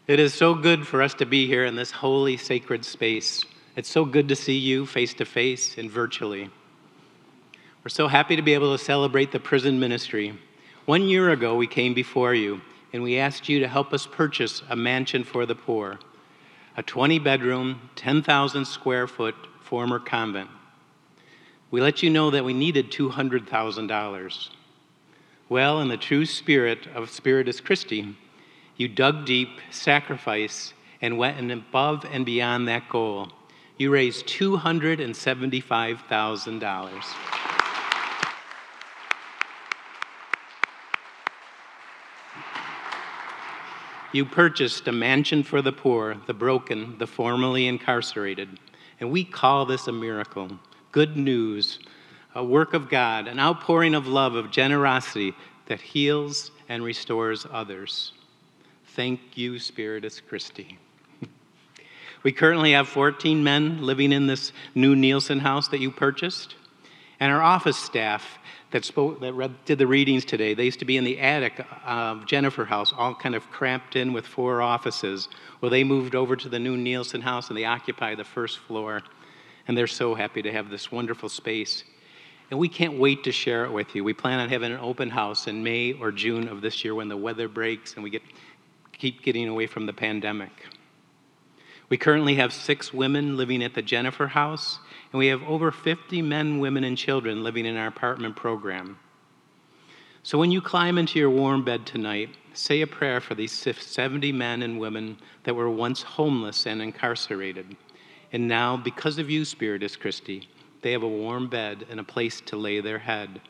It is so good for us to be here in this holy, sacred space. It's so good to see you face to face and virtually. We're so happy to be able to celebrate the prison ministry. 1 year ago, we came before you and we asked you to help us purchase a mansion for the poor, a 20-bedroom, 10,000 square foot former convent. We let you know that we needed $200,000. Well, in the true spirit of Spiritus Christi, you dug deep, sacrificed, and went above and beyond that goal. You raised $275,000. You purchased a mansion for the poor, the broken, the formerly incarcerated. And we call this a miracle, good news, a work of God, an outpouring of love, of generosity that heals and restores others. Thank you, Spiritus Christi. We currently have 14 men living in this new Nielsen house that you purchased. And our office staff did the readings today, they used to be in the attic of Jennifer House, all kind of cramped in with 4 offices. Well, they moved over to the new Nielsen house and they occupy the first floor. And they're so happy to have this wonderful space. And we can't wait to share it with you. We plan on having an open house in May or June of this year when the weather breaks and we keep getting away from the pandemic. We currently have 6 women living at the Jennifer House, and we have over 50 men, women, and children living in our apartment program. So when you climb into your warm bed tonight, say a prayer for these 70 men and women that were once homeless and incarcerated. And now, because of you, Spiritus Christi, they have a warm bed and a place to lay their head.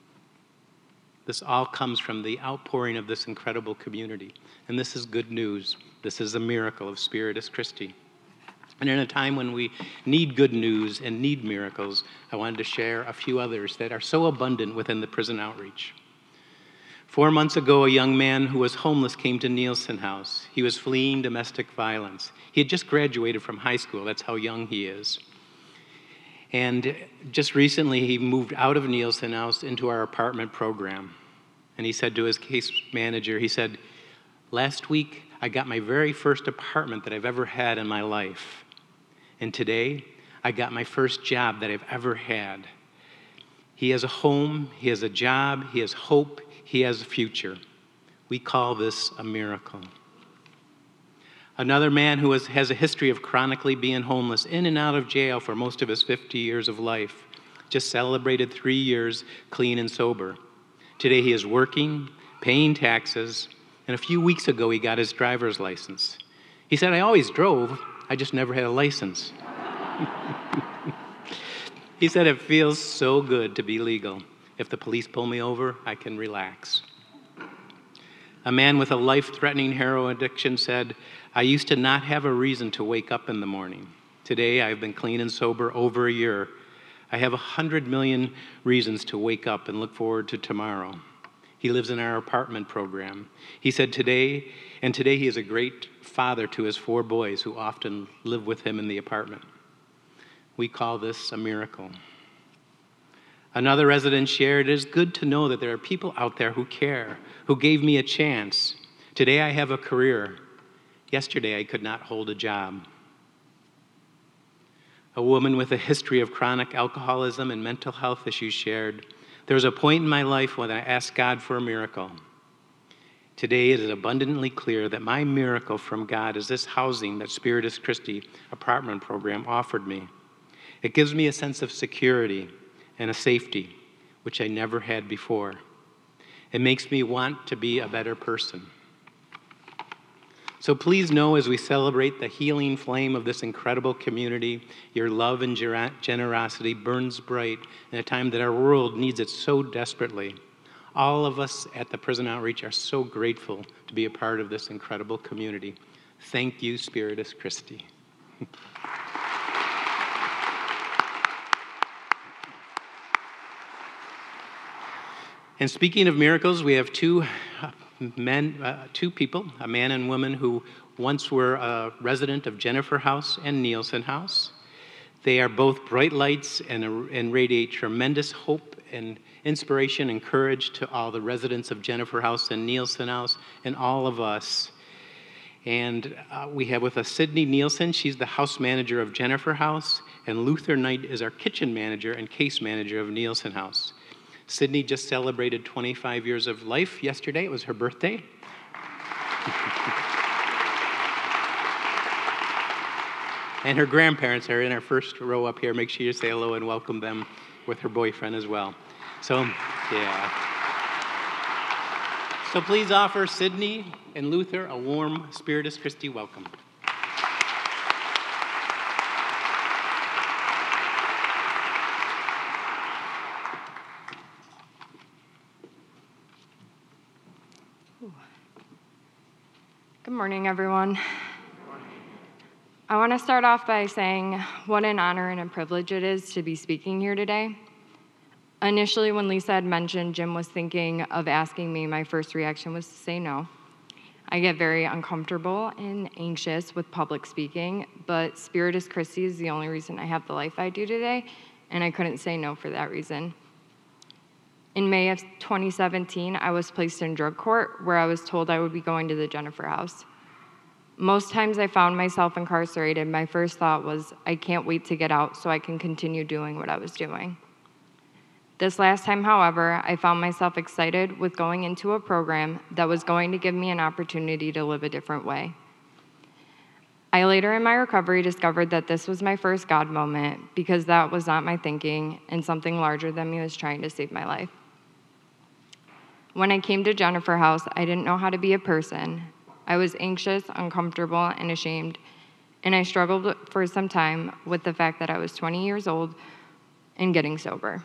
This all comes from the outpouring of this incredible community. And this is good news. This is a miracle of Spiritus Christi. And in a time when we need good news and need miracles, I wanted to share a few others that are so abundant within the prison outreach. 4 months ago, a young man who was homeless came to Nielsen House. He was fleeing domestic violence. He had just graduated from high school. That's how young he is. And just recently, he moved out of Nielsen House into our apartment program. And he said to his case manager, he said, "Last week, I got my very first apartment that I've ever had in my life. And today, I got my first job that I've ever had." He has a home, he has a job, he has hope, he has a future. We call this a miracle. Another man who has a history of chronically being homeless, in and out of jail for most of his 50 years of life, just celebrated 3 years clean and sober. Today he is working, paying taxes, and a few weeks ago he got his driver's license. He said, "I always drove, I just never had a license." He said, "It feels so good to be legal. If the police pull me over, I can relax." A man with a life-threatening heroin addiction said, "I used to not have a reason to wake up in the morning. Today, I've been clean and sober over a year. I have 100 million reasons to wake up and look forward to tomorrow." He lives in our apartment program. He said today he is a great father to his 4 boys who often live with him in the apartment. We call this a miracle. Another resident shared, "It is good to know that there are people out there who care, who gave me a chance. Today I have a career. Yesterday I could not hold a job." A woman with a history of chronic alcoholism and mental health issues shared, "There was a point in my life when I asked God for a miracle. Today it is abundantly clear that my miracle from God is this housing that Spiritus Christi apartment program offered me. It gives me a sense of security and a safety, which I never had before. It makes me want to be a better person." So please know, as we celebrate the healing flame of this incredible community, your love and generosity burns bright in a time that our world needs it so desperately. All of us at the Prison Outreach are so grateful to be a part of this incredible community. Thank you, Spiritus Christi. And speaking of miracles, we have 2 people, a man and woman who once were a resident of Jennifer House and Nielsen House. They are both bright lights and radiate tremendous hope and inspiration and courage to all the residents of Jennifer House and Nielsen House and all of us. And we have with us Sydney Nielsen. She's the house manager of Jennifer House, and Luther Knight is our kitchen manager and case manager of Nielsen House. Sydney just celebrated 25 years of life yesterday. It was her birthday. And her grandparents are in our first row up here. Make sure you say hello and welcome them with her boyfriend as well. So, yeah. So please offer Sydney and Luther a warm Spiritus Christi welcome. Good morning, everyone. I want to start off by saying what an honor and a privilege it is to be speaking here today. Initially, when Lisa had mentioned Jim was thinking of asking me, my first reaction was to say no. I get very uncomfortable and anxious with public speaking, but Spiritus Christi is the only reason I have the life I do today, and I couldn't say no for that reason. In May of 2017, I was placed in drug court where I was told I would be going to the Jennifer House. Most times I found myself incarcerated, my first thought was, I can't wait to get out so I can continue doing what I was doing. This last time, however, I found myself excited with going into a program that was going to give me an opportunity to live a different way. I later in my recovery discovered that this was my first God moment because that was not my thinking and something larger than me was trying to save my life. When I came to Jennifer House, I didn't know how to be a person. I was anxious, uncomfortable, and ashamed, and I struggled for some time with the fact that I was 20 years old and getting sober.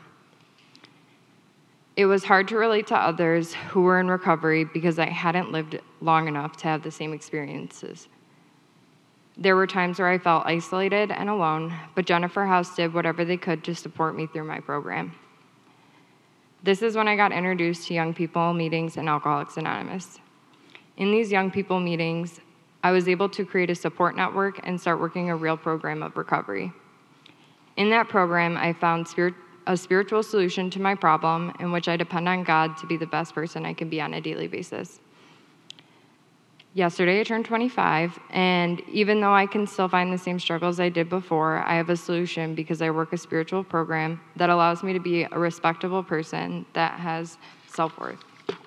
It was hard to relate to others who were in recovery because I hadn't lived long enough to have the same experiences. There were times where I felt isolated and alone, but Jennifer House did whatever they could to support me through my program. This is when I got introduced to young people meetings and Alcoholics Anonymous. In these young people meetings, I was able to create a support network and start working a real program of recovery. In that program, I found a spiritual solution to my problem in which I depend on God to be the best person I can be on a daily basis. Yesterday, I turned 25, and even though I can still find the same struggles I did before, I have a solution because I work a spiritual program that allows me to be a respectable person that has self-worth.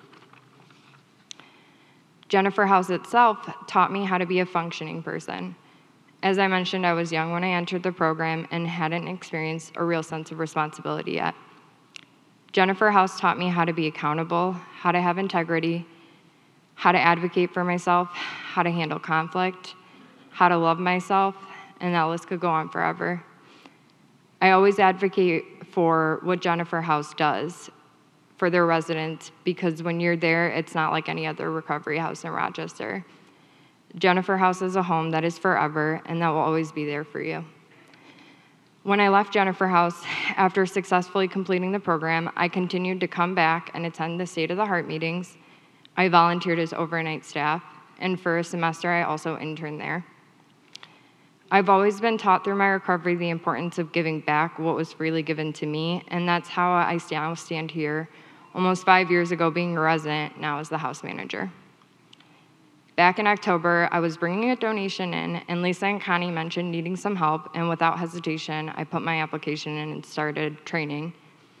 Jennifer House itself taught me how to be a functioning person. As I mentioned, I was young when I entered the program and hadn't experienced a real sense of responsibility yet. Jennifer House taught me how to be accountable, how to have integrity, how to advocate for myself, how to handle conflict, how to love myself, and that list could go on forever. I always advocate for what Jennifer House does for their residents because when you're there, it's not like any other recovery house in Rochester. Jennifer House is a home that is forever and that will always be there for you. When I left Jennifer House, after successfully completing the program, I continued to come back and attend the State of the Heart meetings. I volunteered as overnight staff, and for a semester, I also interned there. I've always been taught through my recovery the importance of giving back what was freely given to me, and that's how I now stand here, almost 5 years ago being a resident, now as the house manager. Back in October, I was bringing a donation in, and Lisa and Connie mentioned needing some help, and without hesitation, I put my application in and started training.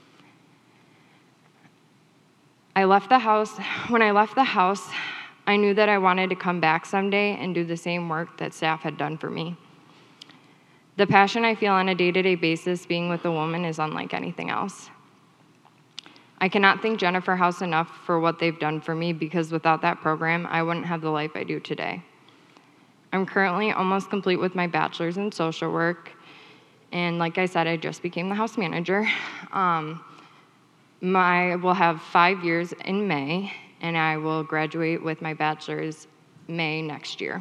When I left the house, I knew that I wanted to come back someday and do the same work that staff had done for me. The passion I feel on a day-to-day basis being with a woman is unlike anything else. I cannot thank Jennifer House enough for what they've done for me because without that program, I wouldn't have the life I do today. I'm currently almost complete with my bachelor's in social work, and like I said, I just became the house manager. I will have 5 years in May, and I will graduate with my bachelor's May next year.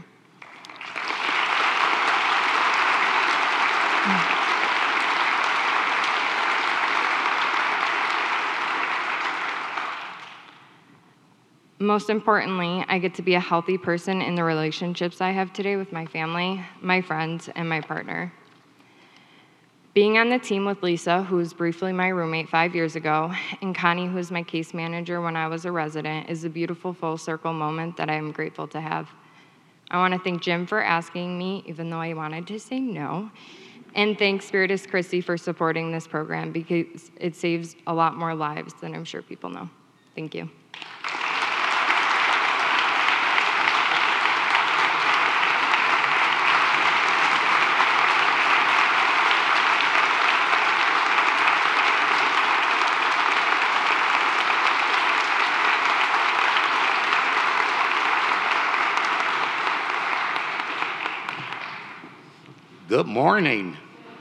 Most importantly, I get to be a healthy person in the relationships I have today with my family, my friends, and my partner. Being on the team with Lisa, who was briefly my roommate 5 years ago, and Connie, who was my case manager when I was a resident, is a beautiful full circle moment that I am grateful to have. I want to thank Jim for asking me, even though I wanted to say no. And thank Spiritus Christi for supporting this program because it saves a lot more lives than I'm sure people know. Thank you. Good morning.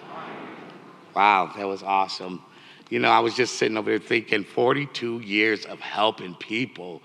Wow, that was awesome. You know, I was just sitting over there thinking 42 years of helping people.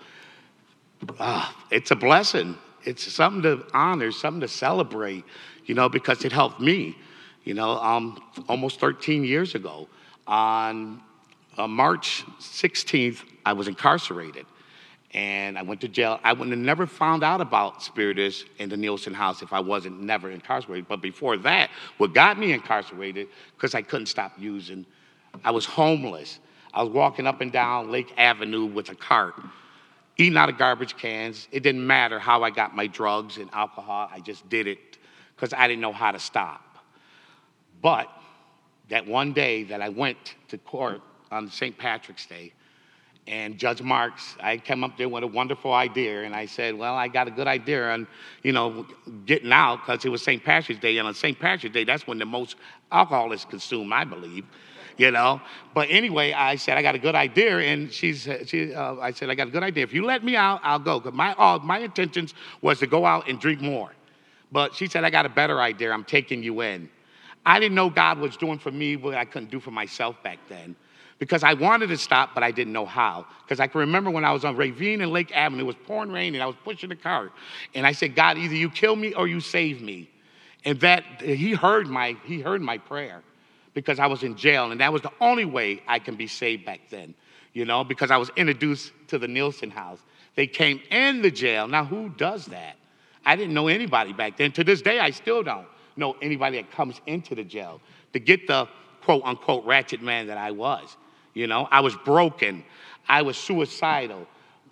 It's a blessing. It's something to honor, something to celebrate, you know, because it helped me. You know, almost 13 years ago, on March 16th, I was incarcerated. And I went to jail. I would have never found out about Spiritus in the Nielsen house if I wasn't never incarcerated. But before that, what got me incarcerated, because I couldn't stop using, I was homeless. I was walking up and down Lake Avenue with a cart, eating out of garbage cans. It didn't matter how I got my drugs and alcohol. I just did it because I didn't know how to stop. But that one day that I went to court on St. Patrick's Day, and Judge Marks, I came up there with a wonderful idea, and I said, well, I got a good idea on, you know, getting out, because it was St. Patrick's Day, and on St. Patrick's Day, that's when the most alcohol is consumed, I believe, you know. But anyway, I said, I got a good idea, and I said, I got a good idea. If you let me out, I'll go, because my intentions was to go out and drink more. But she said, I got a better idea. I'm taking you in. I didn't know God was doing for me what I couldn't do for myself back then, because I wanted to stop, but I didn't know how. Because I can remember when I was on Ravine and Lake Avenue, it was pouring rain, and I was pushing the cart. And I said, God, either you kill me or you save me. And that he heard my prayer, because I was in jail, and that was the only way I can be saved back then, you know, because I was introduced to the Nielsen house. They came in the jail. Now, who does that? I didn't know anybody back then. To this day, I still don't know anybody that comes into the jail to get the quote-unquote ratchet man that I was. You know, I was broken. I was suicidal.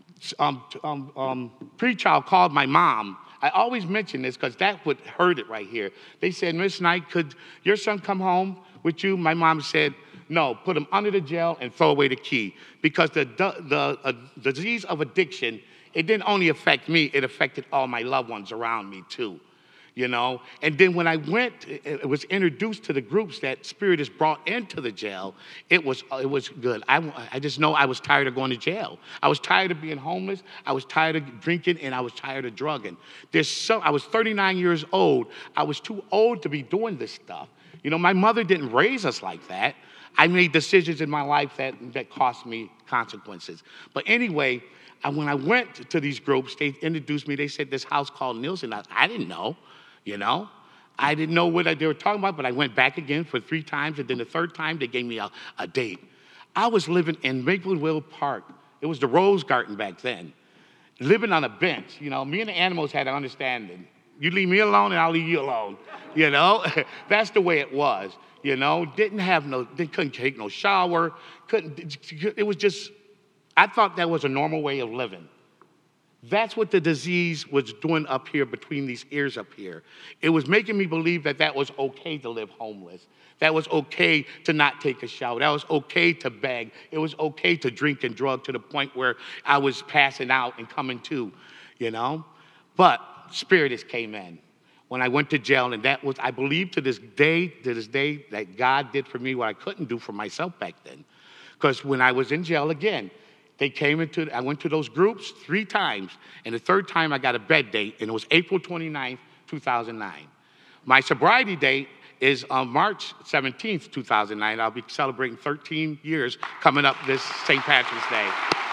Pre-trial called my mom. I always mention this because that would hurt it right here. They said, Miss Knight, could your son come home with you? My mom said, no, put him under the jail and throw away the key. Because the disease of addiction, it didn't only affect me, it affected all my loved ones around me too. You know, and then when I was introduced to the groups that Spiritus brought into the jail, it was good. I just know I was tired of going to jail. I was tired of being homeless. I was tired of drinking, and I was tired of drugging. I was 39 years old. I was too old to be doing this stuff. You know, my mother didn't raise us like that. I made decisions in my life that cost me consequences. But anyway, when I went to these groups, they introduced me. They said this house called Nielsen. I didn't know. You know, I didn't know what they were talking about, but I went back again for 3 times, and then the 3rd time, they gave me a date. I was living in Maplewood Park. It was the Rose Garden back then, living on a bench. You know, me and the animals had an understanding. You leave me alone, and I'll leave you alone. You know, that's the way it was. You know, they couldn't take no shower. It was just, I thought that was a normal way of living. That's what the disease was doing up here between these ears up here. It was making me believe that was okay to live homeless. That was okay to not take a shower. That was okay to beg. It was okay to drink and drug to the point where I was passing out and coming to, you know. But Spiritus came in when I went to jail, and that was, I believe to this day, that God did for me what I couldn't do for myself back then. Because when I was in jail again, I went to those groups 3 times, and the 3rd time I got a bed date, and it was April 29th, 2009. My sobriety date is on March 17th, 2009. I'll be celebrating 13 years coming up this St. Patrick's Day.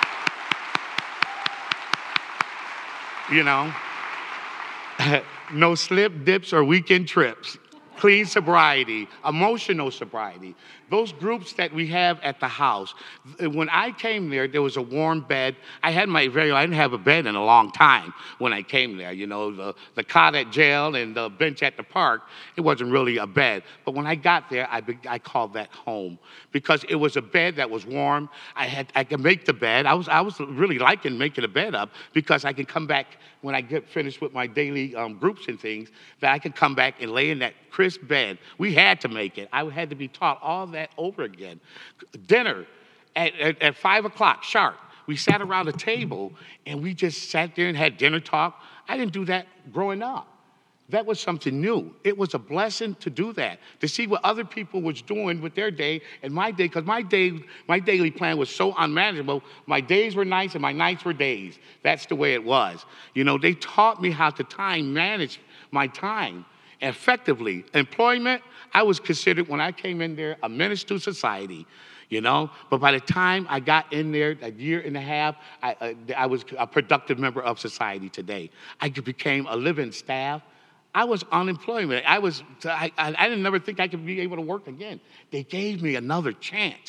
You know, no slip, dips, or weekend trips. Clean sobriety, emotional sobriety. Those groups that we have at the house. When I came there was a warm bed. I didn't have a bed in a long time when I came there. You know, the cot at jail and the bench at the park, it wasn't really a bed. But when I got there, I called that home, because it was a bed that was warm. I could make the bed. I was really liking making the bed up, because I could come back when I get finished with my daily groups and things, that I could come back and lay in that crisp bed. We had to make it. I had to be taught all that over again. Dinner at 5 o'clock sharp. We sat around a table and we just sat there and had dinner talk. I didn't do that growing up. That was something new. It was a blessing to do that, to see what other people was doing with their day and my day, because my daily plan was so unmanageable. My days were nights and my nights were days. That's the way it was. You know, they taught me how to manage my time effectively. Employment, I was considered, when I came in there, a menace to society. You know, but by the time I got in there, a year and a half, I was a productive member of society today. I became a living staff. I was unemployment. I didn't never think I could be able to work again. They gave me another chance.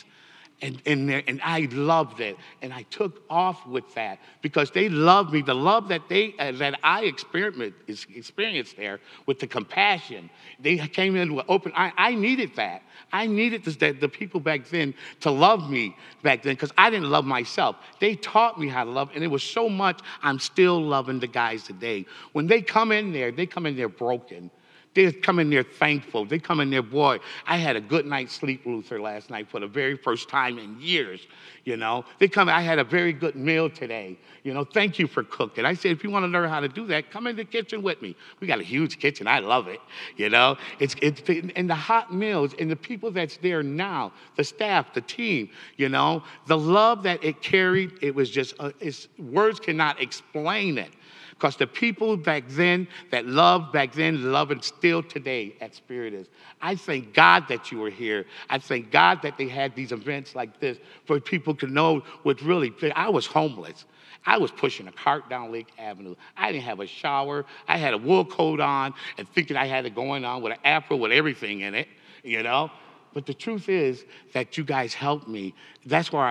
And I loved it, and I took off with that because they loved me. The love that I experienced there with the compassion, they came in with open. I needed that. I needed the people back then to love me back then because I didn't love myself. They taught me how to love, and it was so much. I'm still loving the guys today. When they come in there broken. They come in there thankful. They come in there, boy, I had a good night's sleep, Luther, last night for the very first time in years, you know. I had a very good meal today. You know, thank you for cooking. I said, if you want to learn how to do that, come in the kitchen with me. We got a huge kitchen. I love it, you know. It's and the hot meals and the people that's there now, the staff, the team, you know, the love that it carried, it was just, words cannot explain it. Because the people back then that loved back then, love and still today at Spiritus. I thank God that you were here. I thank God that they had these events like this for people to know what really, I was homeless. I was pushing a cart down Lake Avenue. I didn't have a shower. I had a wool coat on and thinking I had it going on with an afro with everything in it, you know. But the truth is that you guys helped me. That's where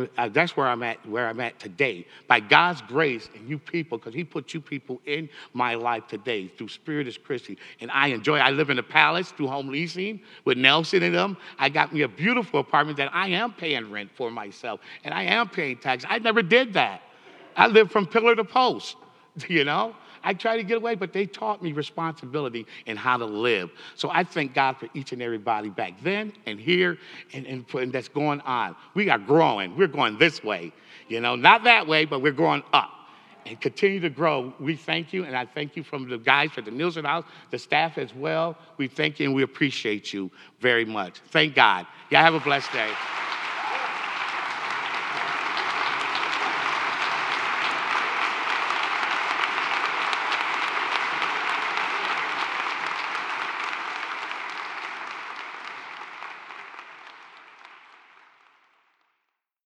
I'm at today. By God's grace and you people, because he put you people in my life today through Spiritus Christi. And I live in the Palace through home leasing with Nelson and them. I got me a beautiful apartment that I am paying rent for myself. And I am paying taxes. I never did that. I lived from pillar to post, you know. I tried to get away, but they taught me responsibility and how to live. So I thank God for each and everybody back then and here and that's going on. We are growing. We're going this way. You know, not that way, but we're growing up. And continue to grow. We thank you, and I thank you from the guys at the Nielsen House, the staff as well. We thank you, and we appreciate you very much. Thank God. Y'all have a blessed day.